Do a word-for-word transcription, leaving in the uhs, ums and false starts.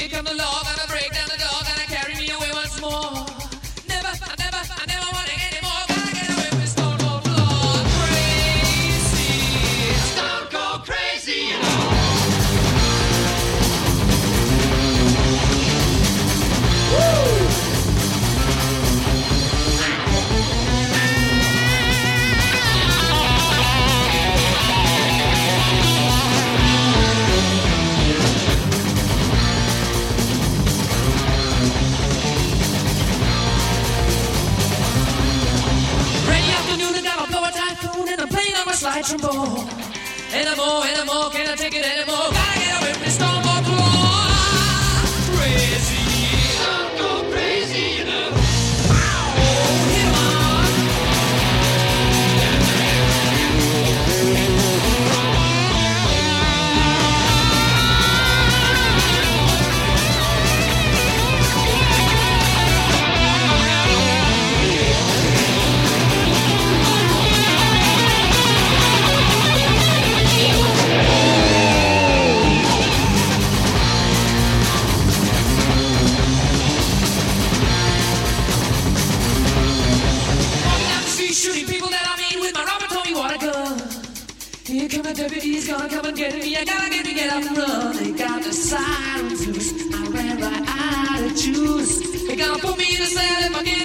here come the law, gonna break down the door, gonna carry me away once more. Never, I never, I never want it anymore. Gotta get away from the stone cold floor. Crazy, stone cold crazy, you know. Slide trombone. Anymore, anymore, can't I take it anymore? Gotta get away from the stone cold floor. Crazy, stone cold crazy, you know. Oh, hit 'em on. Here come the deputies, gonna come and get me. I gotta get me, get up and run. They got the sirens loose. I ran right out of juice. They gonna put me in a cell if I get